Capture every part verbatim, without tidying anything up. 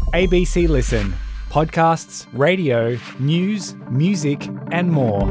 A B C Listen. Podcasts, radio, news, music and more.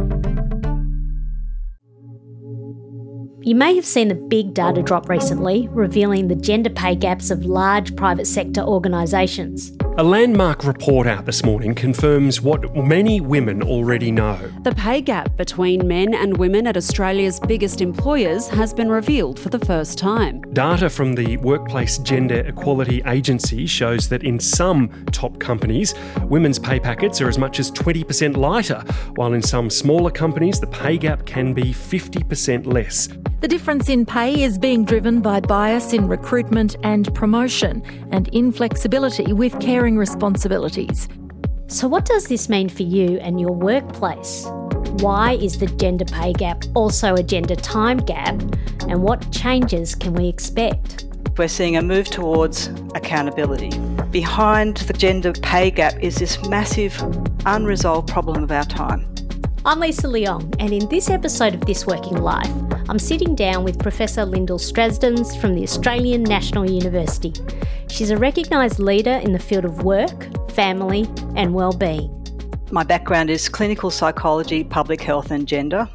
You may have seen a big data drop recently revealing the gender pay gaps of large private sector organisations. A landmark report out this morning confirms what many women already know. The pay gap between men and women at Australia's biggest employers has been revealed for the first time. Data from the Workplace Gender Equality Agency shows that in some top companies, women's pay packets are as much as twenty percent lighter, while in some smaller companies, the pay gap can be fifty percent less. The difference in pay is being driven by bias in recruitment and promotion and inflexibility with caring responsibilities. So what does this mean for you and your workplace? Why is the gender pay gap also a gender time gap? And what changes can we expect? We're seeing a move towards accountability. Behind the gender pay gap is this massive unresolved problem of our time. I'm Lisa Leong, and in this episode of This Working Life, I'm sitting down with Professor Lyndall Strazdins from the Australian National University. She's a recognised leader in the field of work, family and wellbeing. My background is clinical psychology, public health and gender.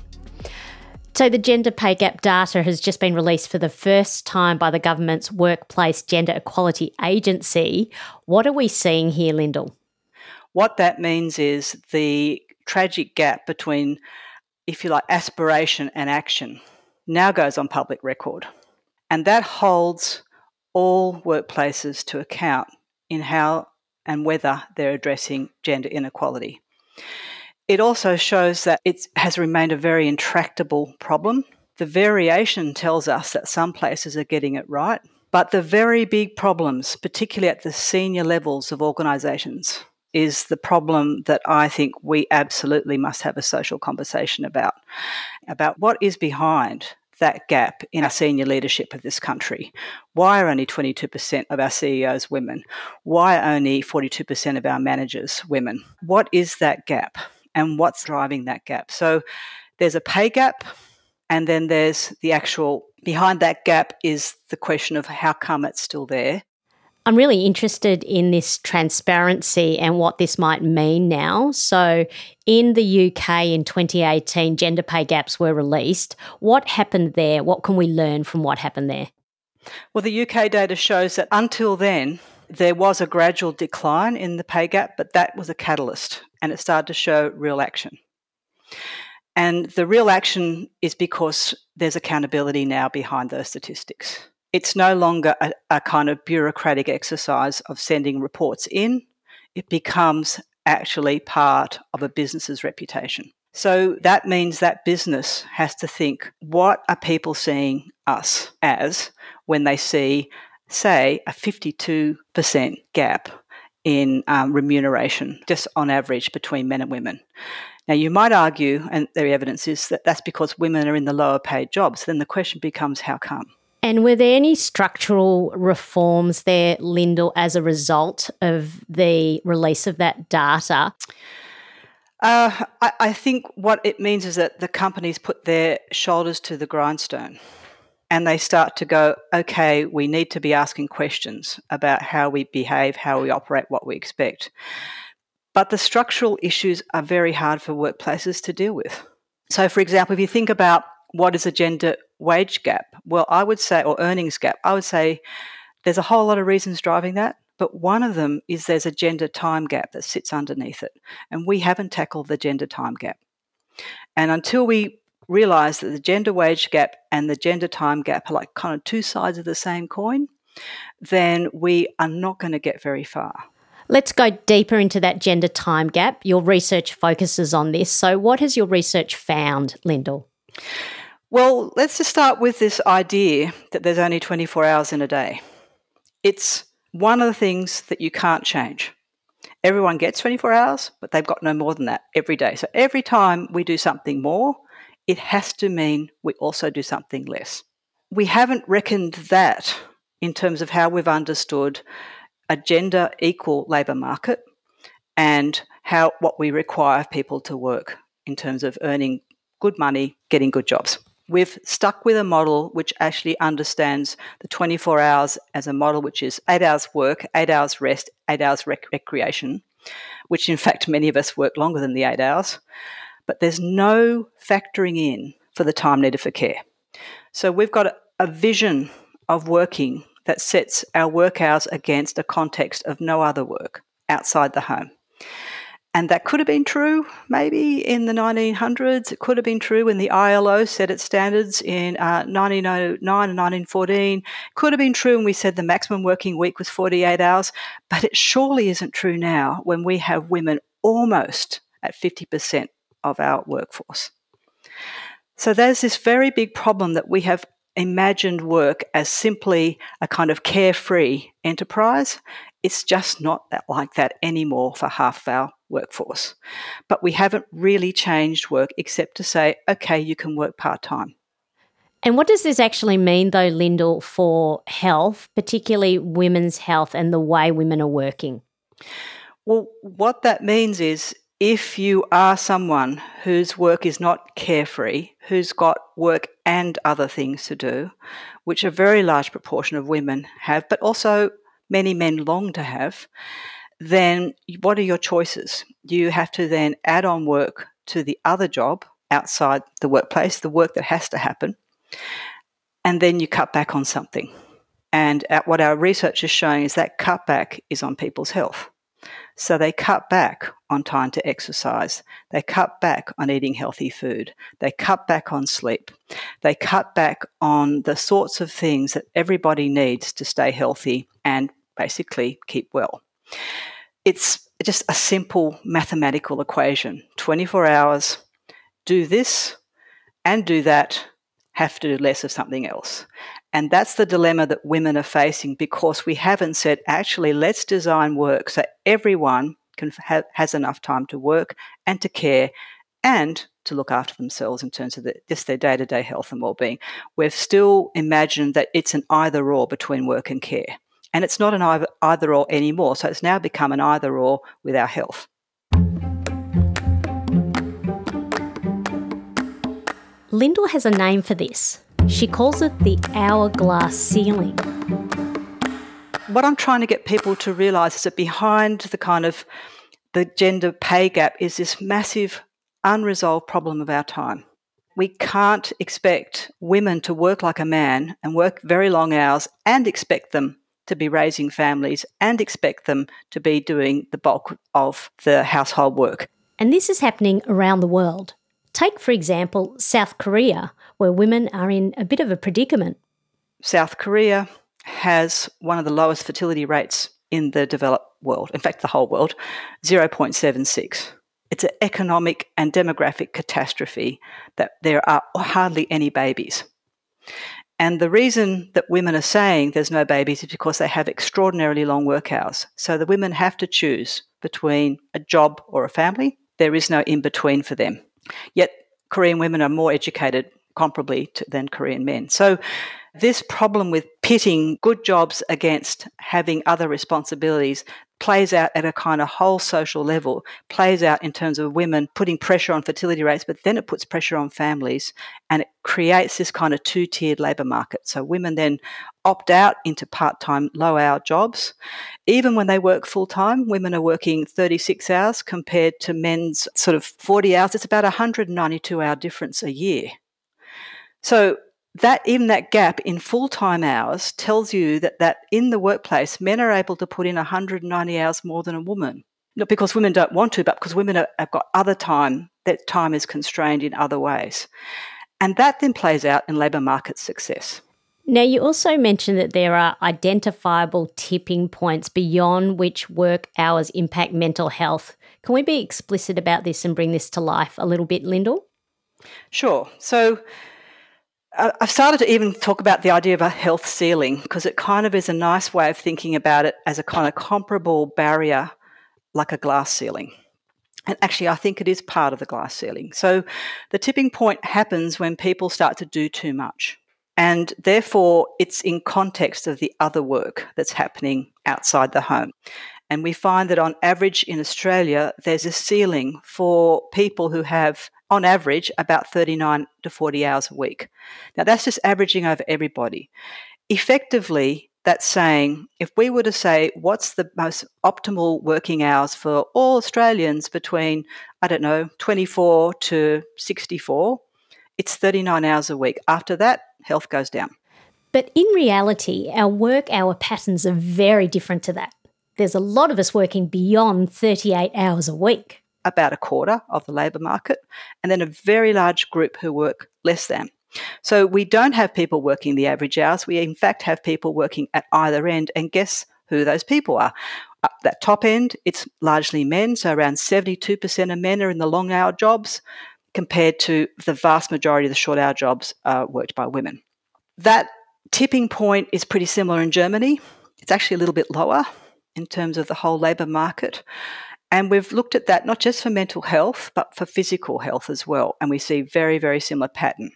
So the gender pay gap data has just been released for the first time by the government's Workplace Gender Equality Agency. What are we seeing here, Lyndall? What that means is the tragic gap between, if you like, aspiration and action now goes on public record. And that holds all workplaces to account in how and whether they're addressing gender inequality. It also shows that it has remained a very intractable problem. The variation tells us that some places are getting it right, but the very big problems, particularly at the senior levels of organisations, is the problem that I think we absolutely must have a social conversation about, about what is behind that gap in our senior leadership of this country. Why are only twenty-two percent of our C E Os women? Why are only forty-two percent of our managers women? What is that gap and what's driving that gap? So there's a pay gap, and then there's the actual, behind that gap is the question of how come it's still there. I'm really interested in this transparency and what this might mean now. So in the U K in twenty eighteen, gender pay gaps were released. What happened there? What can we learn from what happened there? Well, the U K data shows that until then, there was a gradual decline in the pay gap, but that was a catalyst and it started to show real action. And the real action is because there's accountability now behind those statistics. It's no longer a, a kind of bureaucratic exercise of sending reports in. It becomes actually part of a business's reputation. So that means that business has to think, what are people seeing us as when they see, say, a fifty-two percent gap in um, remuneration, just on average between men and women? Now, you might argue, and the evidence is that that's because women are in the lower paid jobs. Then the question becomes, how come? And were there any structural reforms there, Lyndall, as a result of the release of that data? Uh, I, I think what it means is that the companies put their shoulders to the grindstone and they start to go, okay, we need to be asking questions about how we behave, how we operate, what we expect. But the structural issues are very hard for workplaces to deal with. So, for example, if you think about what is a gender wage gap? Well, I would say, or earnings gap, I would say there's a whole lot of reasons driving that, but one of them is there's a gender time gap that sits underneath it, and we haven't tackled the gender time gap. And until we realise that the gender wage gap and the gender time gap are like kind of two sides of the same coin, then we are not going to get very far. Let's go deeper into that gender time gap. Your research focuses on this. So what has your research found, Lyndall? Well, let's just start with this idea that there's only twenty-four hours in a day. It's one of the things that you can't change. Everyone gets twenty-four hours, but they've got no more than that every day. So every time we do something more, it has to mean we also do something less. We haven't reckoned that in terms of how we've understood a gender equal labour market and how what we require people to work in terms of earning good money, getting good jobs. We've stuck with a model which actually understands the twenty-four hours as a model which is eight hours work, eight hours rest, eight hours rec- recreation, which in fact many of us work longer than the eight hours. But there's no factoring in for the time needed for care. So we've got a, a vision of working that sets our work hours against a context of no other work outside the home. And that could have been true maybe in the nineteen hundreds. It could have been true when the I L O set its standards in uh, nineteen oh nine and nineteen fourteen. It could have been true when we said the maximum working week was forty-eight hours. But it surely isn't true now when we have women almost at fifty percent of our workforce. So there's this very big problem that we have imagined work as simply a kind of carefree enterprise. It's just not that like that anymore for half of our workforce. But we haven't really changed work except to say, okay, you can work part-time. And what does this actually mean, though, Lyndall, for health, particularly women's health and the way women are working? Well, what that means is if you are someone whose work is not carefree, who's got work and other things to do, which a very large proportion of women have, but also many men long to have, then what are your choices? You have to then add on work to the other job outside the workplace, the work that has to happen, and then you cut back on something. And at what our research is showing is that cutback is on people's health. So they cut back on time to exercise. They cut back on eating healthy food. They cut back on sleep. They cut back on the sorts of things that everybody needs to stay healthy and basically keep well. It's just a simple mathematical equation. twenty-four hours, do this and do that, have to do less of something else. And that's the dilemma that women are facing because we haven't said, actually, let's design work so everyone can have, has enough time to work and to care and to look after themselves in terms of the, just their day-to-day health and well-being. We've still imagined that it's an either-or between work and care. And it's not an either, either-or anymore, so it's now become an either-or with our health. Lyndall has a name for this. She calls it the hourglass ceiling. What I'm trying to get people to realise is that behind the kind of the gender pay gap is this massive unresolved problem of our time. We can't expect women to work like a man and work very long hours and expect them to be raising families and expect them to be doing the bulk of the household work. And this is happening around the world. Take, for example, South Korea, where women are in a bit of a predicament. South Korea has one of the lowest fertility rates in the developed world, in fact, the whole world, zero point seven six. It's an economic and demographic catastrophe that there are hardly any babies. And the reason that women are saying there's no babies is because they have extraordinarily long work hours. So the women have to choose between a job or a family. There is no in-between for them. Yet Korean women are more educated comparably to, than Korean men. So this problem with pitting good jobs against having other responsibilities plays out at a kind of whole social level, plays out in terms of women putting pressure on fertility rates, but then it puts pressure on families and it creates this kind of two-tiered labour market. So women then opt out into part-time, low-hour jobs. Even when they work full-time, women are working thirty-six hours compared to men's sort of forty hours. It's about a one hundred ninety-two hour difference a year. So that even that gap in full-time hours tells you that, that in the workplace, men are able to put in one hundred ninety hours more than a woman. Not because women don't want to, but because women are, have got other time, that time is constrained in other ways. And that then plays out in labour market success. Now, you also mentioned that there are identifiable tipping points beyond which work hours impact mental health. Can we be explicit about this and bring this to life a little bit, Lyndall? Sure. So I've started to even talk about the idea of a health ceiling because it kind of is a nice way of thinking about it as a kind of comparable barrier like a glass ceiling. And actually, I think it is part of the glass ceiling. So the tipping point happens when people start to do too much. And therefore, it's in context of the other work that's happening outside the home. And we find that on average in Australia, there's a ceiling for people who have on average, about thirty-nine to forty hours a week. Now, that's just averaging over everybody. Effectively, that's saying, if we were to say, what's the most optimal working hours for all Australians between, I don't know, twenty-four to sixty-four, it's thirty-nine hours a week. After that, health goes down. But in reality, our work hour patterns are very different to that. There's a lot of us working beyond thirty-eight hours a week. About a quarter of the labour market, and then a very large group who work less than. So we don't have people working the average hours. We, in fact, have people working at either end, and guess who those people are? At that top end, it's largely men, so around seventy-two percent of men are in the long-hour jobs, compared to the vast majority of the short-hour jobs uh, worked by women. That tipping point is pretty similar in Germany. It's actually a little bit lower in terms of the whole labour market. And we've looked at that not just for mental health, but for physical health as well. And we see very, very similar pattern.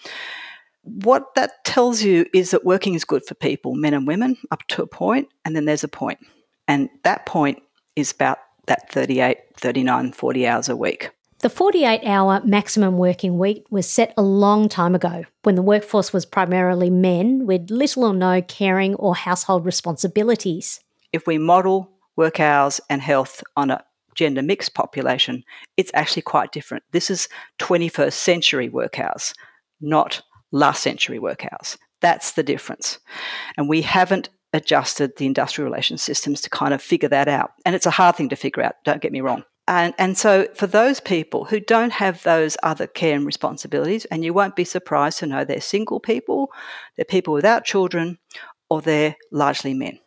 What that tells you is that working is good for people, men and women, up to a point, and then there's a point. And that point is about that thirty-eight, thirty-nine, forty hours a week. The forty-eight hour maximum working week was set a long time ago when the workforce was primarily men with little or no caring or household responsibilities. If we model work hours and health on a gender mixed population, it's actually quite different. This is twenty-first century work hours, not last century work hours. That's the difference. And we haven't adjusted the industrial relations systems to kind of figure that out. And it's a hard thing to figure out, don't get me wrong. And, and so for those people who don't have those other care and responsibilities, and you won't be surprised to know they're single people, they're people without children, or they're largely men.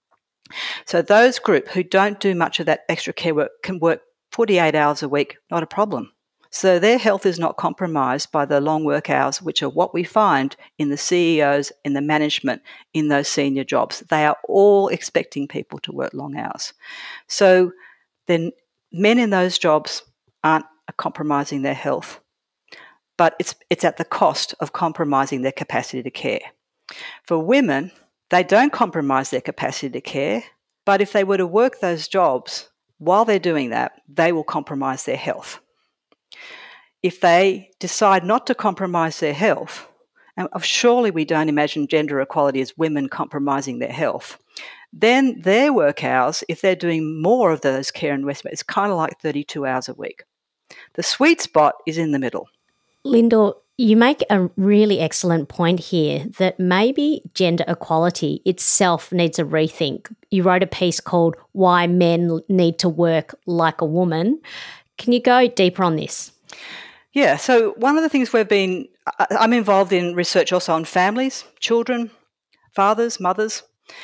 So those group who don't do much of that extra care work can work forty-eight hours a week, not a problem. So their health is not compromised by the long work hours, which are what we find in the C E Os, in the management, in those senior jobs. They are all expecting people to work long hours. So then men in those jobs aren't compromising their health, but it's it's at the cost of compromising their capacity to care. For women, they don't compromise their capacity to care, but if they were to work those jobs, while they're doing that, they will compromise their health. If they decide not to compromise their health, and surely we don't imagine gender equality as women compromising their health, then their work hours, if they're doing more of those care and respite, it's kind of like thirty-two hours a week. The sweet spot is in the middle. Lyndall, you make a really excellent point here that maybe gender equality itself needs a rethink. You wrote a piece called Why Men Need to Work Like a Woman. Can you go deeper on this? Yeah, so one of the things we've been, I'm involved in research also on families, children, fathers, mothers,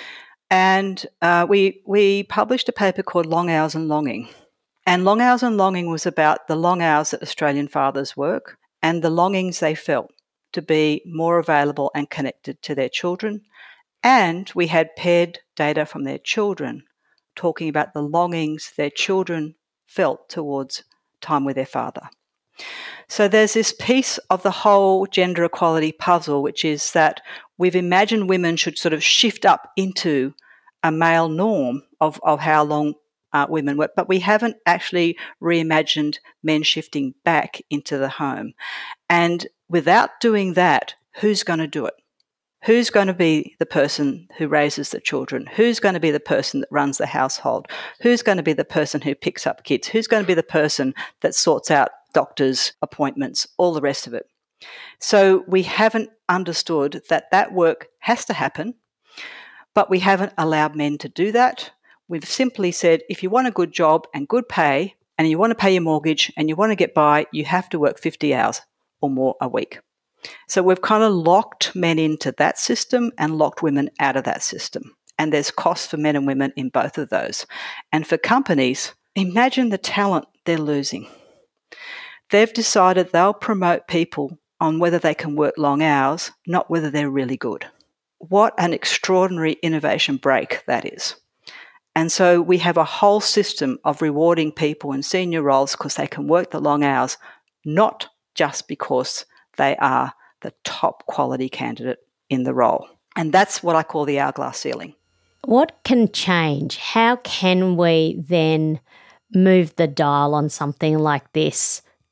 and uh, we we published a paper called Long Hours and Longing. And Long Hours and Longing was about the long hours that Australian fathers work and the longings they felt to be more available and connected to their children. And we had paired data from their children talking about the longings their children felt towards time with their father. So there's this piece of the whole gender equality puzzle, which is that we've imagined women should sort of shift up into a male norm of, of how long uh, women work, but we haven't actually reimagined men shifting back into the home. And without doing that, who's going to do it? Who's going to be the person who raises the children? Who's going to be the person that runs the household? Who's going to be the person who picks up kids? Who's going to be the person that sorts out doctors' appointments, all the rest of it? So we haven't understood that that work has to happen, but we haven't allowed men to do that. We've simply said, if you want a good job and good pay, and you want to pay your mortgage and you want to get by, you have to work fifty hours or more a week. So we've kind of locked men into that system and locked women out of that system. And there's costs for men and women in both of those. And for companies, imagine the talent they're losing. They've decided they'll promote people on whether they can work long hours, not whether they're really good. What an extraordinary innovation break that is. And so we have a whole system of rewarding people in senior roles because they can work the long hours, not just because they are the top quality candidate in the role. And that's what I call the hourglass ceiling. What can change? How can we then move the dial on something like this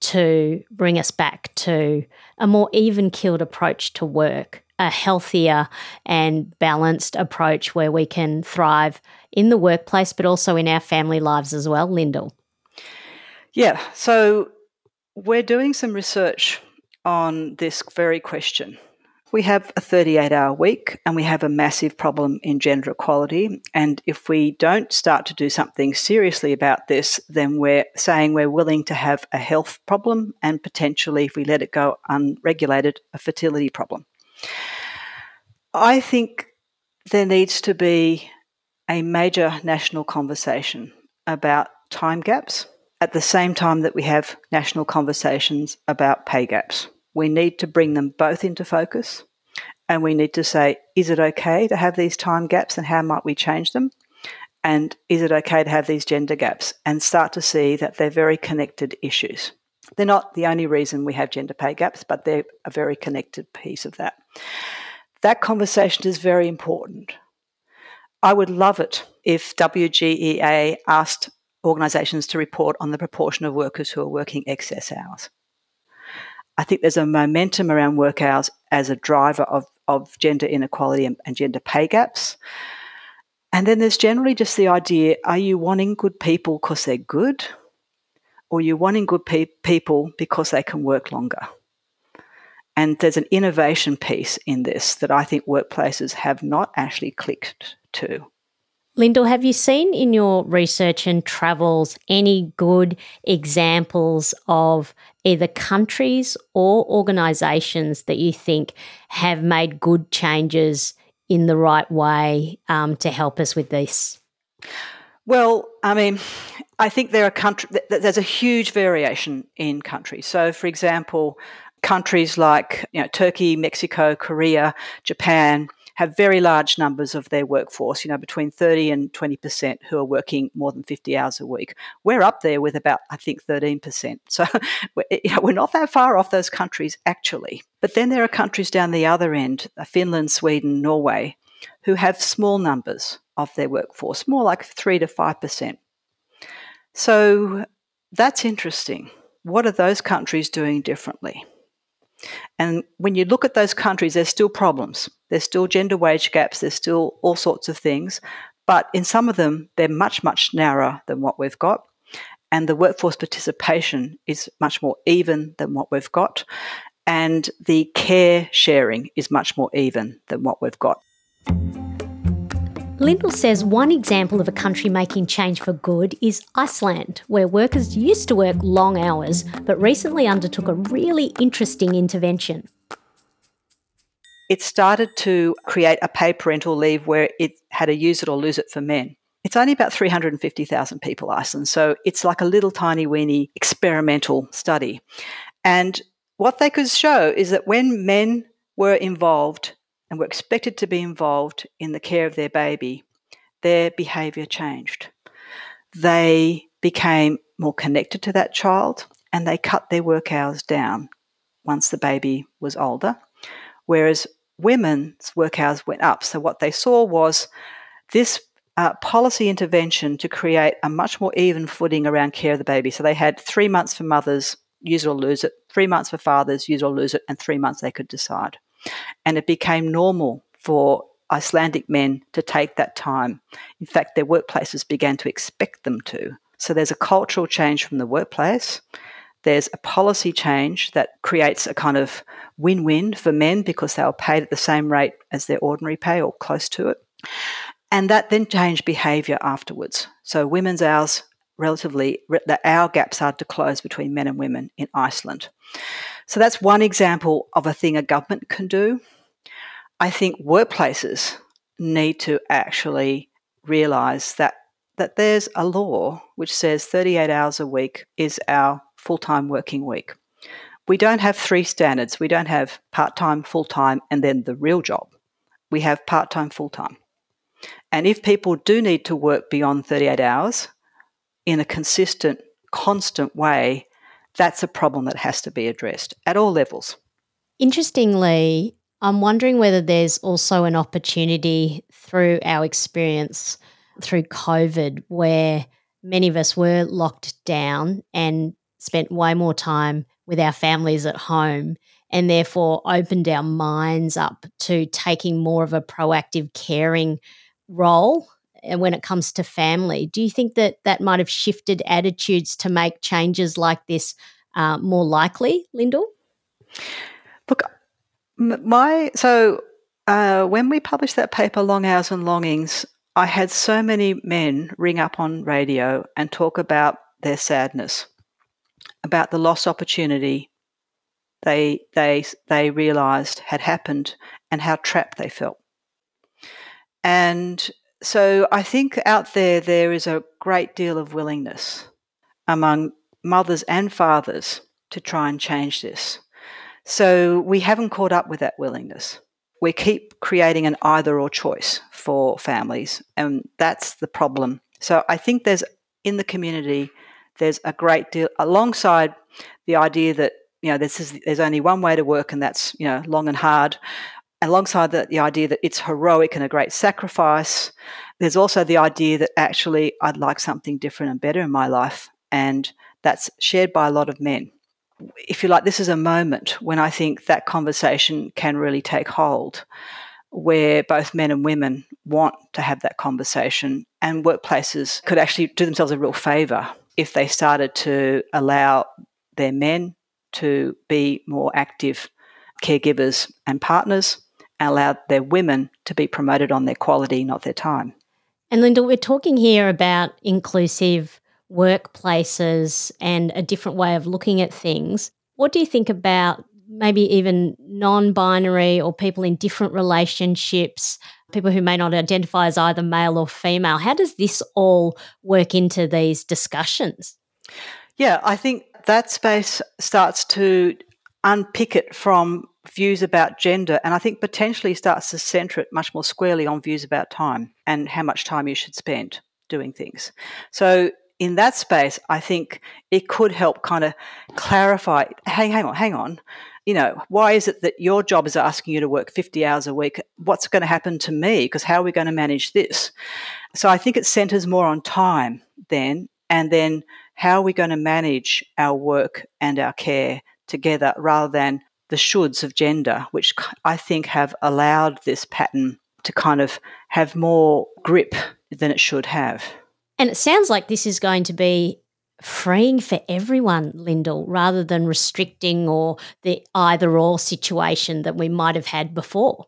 to bring us back to a more even-keeled approach to work, a healthier and balanced approach where we can thrive in the workplace but also in our family lives as well, Lyndall? Yeah, so we're doing some research on this very question. We have a thirty-eight hour week and we have a massive problem in gender equality. And if we don't start to do something seriously about this, then we're saying we're willing to have a health problem and potentially, if we let it go unregulated, a fertility problem. I think there needs to be a major national conversation about time gaps at the same time that we have national conversations about pay gaps. We need to bring them both into focus, and we need to say, is it okay to have these time gaps and how might we change them? And is it okay to have these gender gaps? And start to see that they're very connected issues. They're not the only reason we have gender pay gaps, but they're a very connected piece of that. That conversation is very important. I would love it if W G E A asked organisations to report on the proportion of workers who are working excess hours. I think there's a momentum around work hours as a driver of, of gender inequality and, and gender pay gaps. And then there's generally just the idea, are you wanting good people because they're good? Or are you wanting good pe- people because they can work longer? And there's an innovation piece in this that I think workplaces have not actually clicked to. Lyndall, have you seen in your research and travels any good examples of either countries or organisations that you think have made good changes in the right way um, to help us with this? Well, I mean, I think there are country, there's a huge variation in countries. So, for example, countries like you know, Turkey, Mexico, Korea, Japan have very large numbers of their workforce, you know, between thirty and twenty percent who are working more than fifty hours a week. We're up there with about, I think, thirteen percent. So we're, you know, we're not that far off those countries, actually. But then there are countries down the other end, Finland, Sweden, Norway, who have small numbers of their workforce, more like three to five percent. So that's interesting. What are those countries doing differently? And when you look at those countries, there's still problems. There's still gender wage gaps. There's still all sorts of things. But in some of them, they're much, much narrower than what we've got. And the workforce participation is much more even than what we've got. And the care sharing is much more even than what we've got. Lyndall says one example of a country making change for good is Iceland, where workers used to work long hours but recently undertook a really interesting intervention. It started to create a paid parental leave where it had a use it or lose it for men. It's only about three hundred fifty thousand people, Iceland, so it's like a little tiny weeny experimental study. And what they could show is that when men were involved and were expected to be involved in the care of their baby, their behaviour changed. They became more connected to that child and they cut their work hours down once the baby was older, whereas women's work hours went up. So what they saw was this uh, policy intervention to create a much more even footing around care of the baby. So they had three months for mothers, use it or lose it, three months for fathers, use it or lose it, and three months they could decide. And it became normal for Icelandic men to take that time. In fact, their workplaces began to expect them to. So there's a cultural change from the workplace. There's a policy change that creates a kind of win-win for men because they were paid at the same rate as their ordinary pay or close to it. And that then changed behaviour afterwards. So women's hours, relatively, the hour gap started to close between men and women in Iceland. So that's one example of a thing a government can do. I think workplaces need to actually realise that, that there's a law which says thirty-eight hours a week is our full-time working week. We don't have three standards. We don't have part-time, full-time, and then the real job. We have part-time, full-time. And if people do need to work beyond thirty-eight hours in a consistent, constant way, that's a problem that has to be addressed at all levels. Interestingly, I'm wondering whether there's also an opportunity through our experience through COVID where many of us were locked down and spent way more time with our families at home and therefore opened our minds up to taking more of a proactive, caring role when it comes to family. Do you think that that might have shifted attitudes to make changes like this uh, more likely, Lyndall? Look, my so uh, when we published that paper, Long Hours and Longings, I had so many men ring up on radio and talk about their sadness, about the lost opportunity they they they realised had happened and how trapped they felt. And so I think out there there is a great deal of willingness among mothers and fathers to try and change this. So we haven't caught up with that willingness. We keep creating an either-or choice for families, and that's the problem. So I think there's, in the community, there's a great deal, alongside the idea that, you know, this is, there's only one way to work and that's, you know, long and hard, alongside the, the idea that it's heroic and a great sacrifice, there's also the idea that actually I'd like something different and better in my life, and that's shared by a lot of men. If you like, this is a moment when I think that conversation can really take hold, where both men and women want to have that conversation, and workplaces could actually do themselves a real favour if they started to allow their men to be more active caregivers and partners, and allow their women to be promoted on their quality, not their time. And Lyndall, we're talking here about inclusive workplaces and a different way of looking at things. What do you think about maybe even non-binary or people in different relationships, people who may not identify as either male or female? How does this all work into these discussions? Yeah, I think that space starts to unpick it from views about gender, and I think potentially starts to centre it much more squarely on views about time and how much time you should spend doing things. So in that space, I think it could help kind of clarify, hey, hang on, hang on. You know, why is it that your job is asking you to work fifty hours a week? What's going to happen to me? Because how are we going to manage this? So I think it centres more on time then, and then how are we going to manage our work and our care together, rather than the shoulds of gender, which I think have allowed this pattern to kind of have more grip than it should have. And it sounds like this is going to be freeing for everyone, Lyndall, rather than restricting or the either-or situation that we might have had before.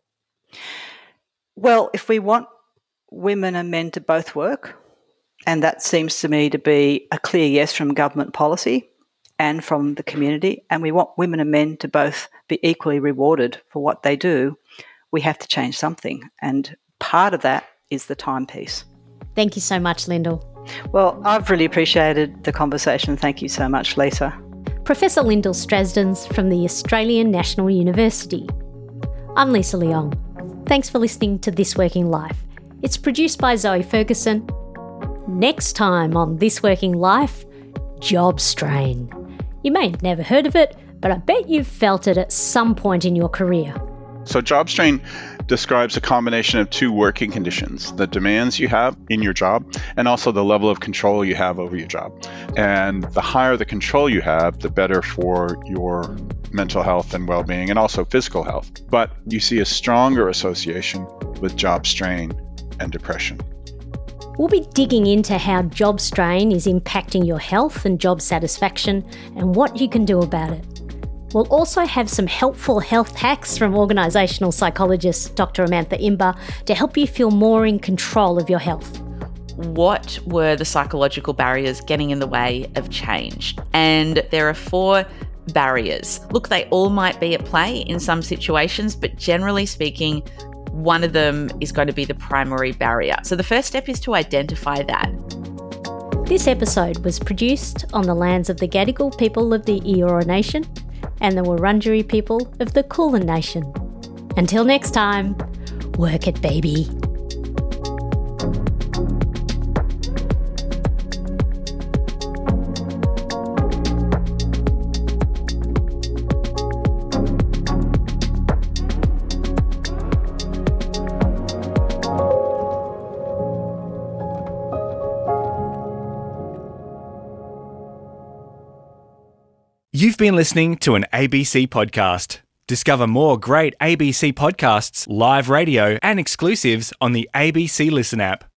Well, if we want women and men to both work, and that seems to me to be a clear yes from government policy and from the community, and we want women and men to both be equally rewarded for what they do, we have to change something. And part of that is the time piece. Thank you so much, Lyndall. Well, I've really appreciated the conversation. Thank you so much, Lisa. Professor Lyndall Strazdins from the Australian National University. I'm Lisa Leong. Thanks for listening to This Working Life. It's produced by Zoe Ferguson. Next time on This Working Life, job strain. You may have never heard of it, but I bet you've felt it at some point in your career. So job strain describes a combination of two working conditions, the demands you have in your job and also the level of control you have over your job. And the higher the control you have, the better for your mental health and well-being and also physical health. But you see a stronger association with job strain and depression. We'll be digging into how job strain is impacting your health and job satisfaction and what you can do about it. We'll also have some helpful health hacks from organisational psychologist Doctor Amantha Imber to help you feel more in control of your health. What were the psychological barriers getting in the way of change? And there are four barriers. Look, they all might be at play in some situations, but generally speaking, one of them is going to be the primary barrier. So the first step is to identify that. This episode was produced on the lands of the Gadigal people of the Eora Nation and the Wurundjeri people of the Kulin Nation. Until next time, work it, baby. You've been listening to an A B C podcast. Discover more great A B C podcasts, live radio, and exclusives on the A B C Listen app.